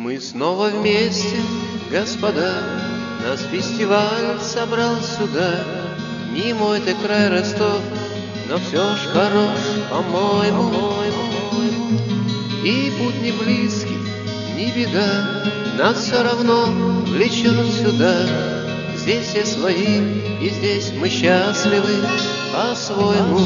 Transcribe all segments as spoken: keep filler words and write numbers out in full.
Мы снова вместе, господа, нас фестиваль собрал сюда. Не мой ты край Ростов, но все ж хорош, по-моему. И путь не близкий, не беда, нас все равно влечет сюда. Здесь все свои, и здесь мы счастливы по-своему.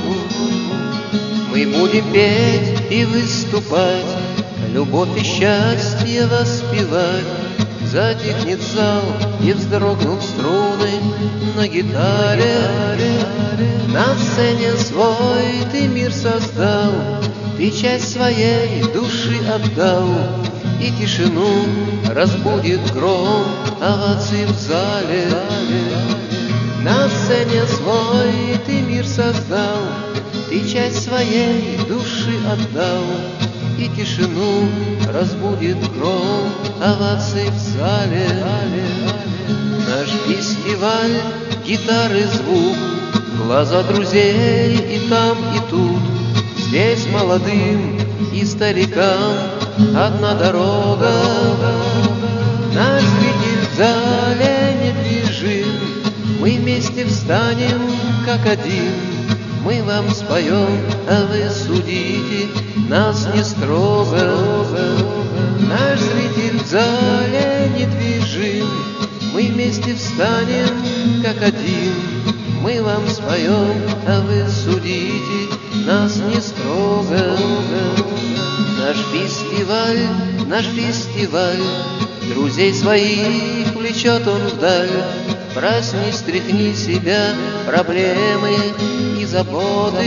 Мы будем петь и выступать, любовь и счастье воспевать. Затихнет зал и вздрогнут струны на гитаре. На сцене свой ты мир создал, ты часть своей души отдал, и тишину разбудит гром оваций в зале. На сцене свой ты мир создал, ты часть своей души отдал, и тишину разбудит гром оваций в зале. Наш фестиваль, гитары звук, глаза друзей и там, и тут. Здесь молодым и старикам одна дорога. Наш зритель в зале недвижим, мы вместе встанем как один. Мы вам споем, а вы судите нас не строго. Наш зритель в зале недвижим, мы вместе встанем как один. Мы вам споем, а вы судите нас не строго. Наш фестиваль, наш фестиваль, друзей своих влечет он вдаль. Проснись, стряхни себя проблемы и заботы.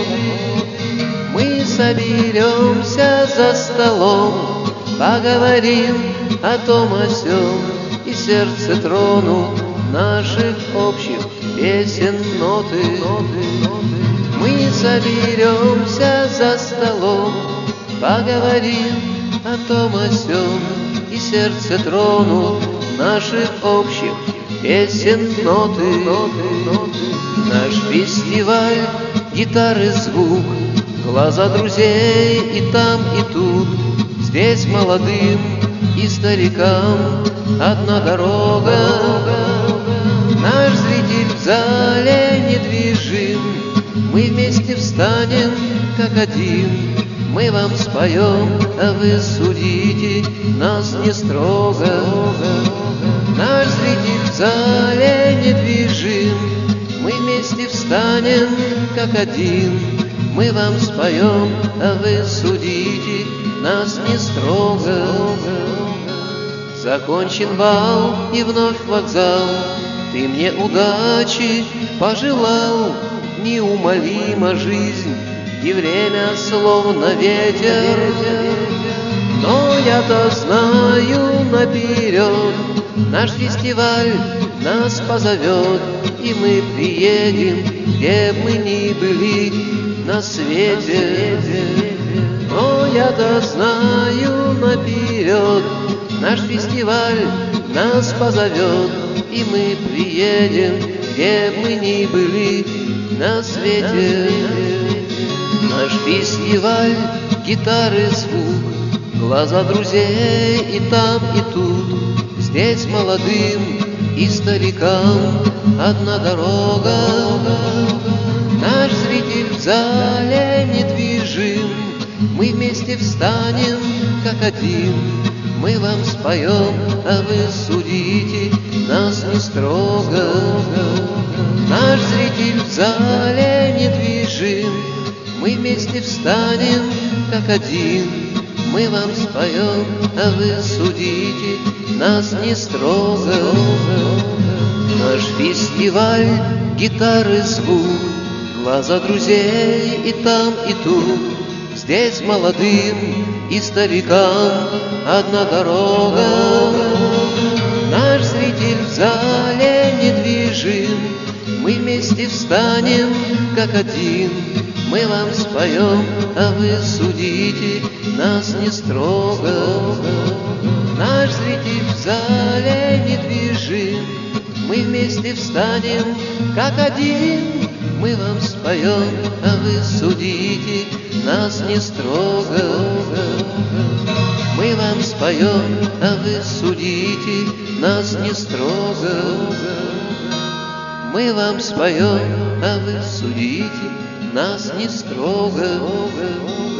Мы соберемся за столом, поговорим о том о сём, и сердце тронут наших общих песен ноты. Мы соберемся за столом, поговорим о том о сём, и сердце тронут наших общих песен ноты. Наш фестиваль, гитары звук, глаза друзей и там, и тут. Здесь молодым и старикам одна дорога. Наш зритель в зале недвижим, мы вместе встанем как один. Мы вам споем, а вы судите нас не строго. Наш зритель в зале недвижим, мы вместе встанем как один. Мы вам споем, а вы судите нас не строго. Закончен бал и вновь вокзал, ты мне удачи пожелал. Неумолима жизнь и время словно ветер, но я-то знаю наперед, наш фестиваль нас позовет, и мы приедем, где бы мы ни были на свете. Но я-то знаю наперед, наш фестиваль нас позовет, и мы приедем, где бы мы ни были на свете. Наш фестиваль, гитары звук, глаза друзей и там, и тут. Здесь молодым и старикам одна дорога. Наш зритель в зале недвижим, мы вместе встанем как один. Мы вам споем, а вы судите нас не строго. Наш зритель в зале недвижим, мы вместе встанем как один. Мы вам споем, а вы судите нас не строго. Наш фестиваль, гитары звук, глаза друзей и там, и тут. Здесь молодым и старикам одна дорога. Наш зритель в зале недвижим, мы вместе встанем как один. Мы вам споем, а вы судите нас не строго. Наш зритель в зале недвижим, мы вместе встанем как один. Мы вам споем, а вы судите нас не строго. Мы вам споем, споем, а вы судите нас не строго. Мы вам споем, а вы судите нас не строго.